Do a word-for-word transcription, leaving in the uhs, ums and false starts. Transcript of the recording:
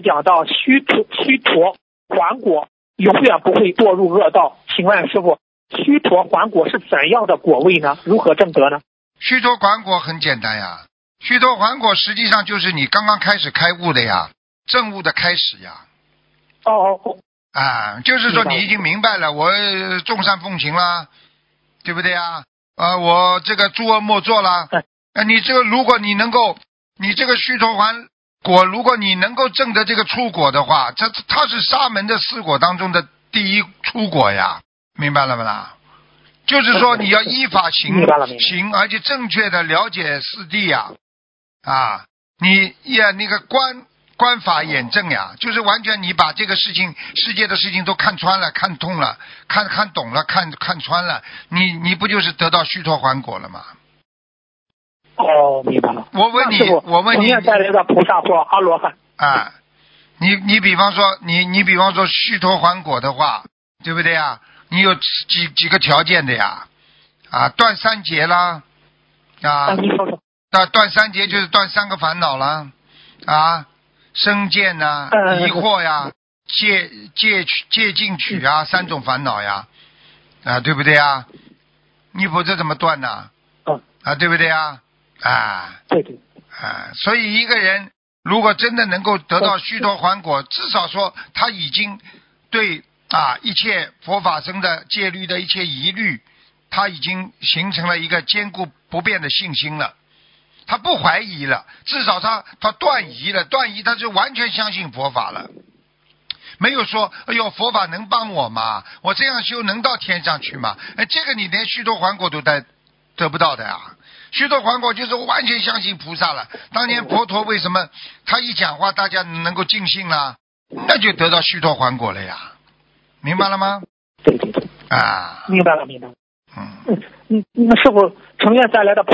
讲到虚陀虚陀还果，永远不会堕入恶道。请问师傅，虚陀还果是怎样的果位呢？如何证得呢？ 虚陀还果很简单呀，虚陀还果实际上就是你刚刚开始开悟的呀，证悟的开始呀。 哦哦哦。 啊，就是说你已经明白了，我众善奉行啦，对不对呀？啊，我这个诸恶莫作啦。啊，你这个如果你能够，你这个虚陀还果，如果你能够证得这个出果的话，这它是沙门的四果当中的第一出果呀，明白了吗啦？就是说你要依法行行，而且正确的了解四谛呀，啊，你呀那个观观法眼正呀，就是完全你把这个事情世界的事情都看穿了、看通了、看看懂了、看看穿了，你你不就是得到虚陀还果了吗？ 哦，明白了。 我问你，我问你， 带来的菩萨或阿罗汉啊，你你比方说你你比方说虚陀还果的话，对不对呀？你有几几个条件的呀？啊，断三劫啦，啊，断断三劫就是断三个烦恼啦，啊，生见呐、啊、疑惑呀、戒戒戒禁取啊，三种烦恼呀，啊，对不对啊？你否则怎么断呢？啊，对不对啊？啊， 对对， 啊，所以一个人如果真的能够得到虚陀还果，至少说他已经对啊一切佛法僧的戒律的一切疑虑，他已经形成了一个坚固不变的信心了。他不怀疑了，至少他他断疑了，断疑他就完全相信佛法了，没有说哎呦佛法能帮我吗？我这样修能到天上去吗？哎，这个你连虚陀还果都得得不到的呀。虚陀还果就是完全相信菩萨了。当年佛陀为什么他一讲话大家能够尽信了？那就得到虚陀还果了呀，明白了吗？ 对对对， 啊， 明白了明白了。 嗯嗯嗯，那师傅成愿带来的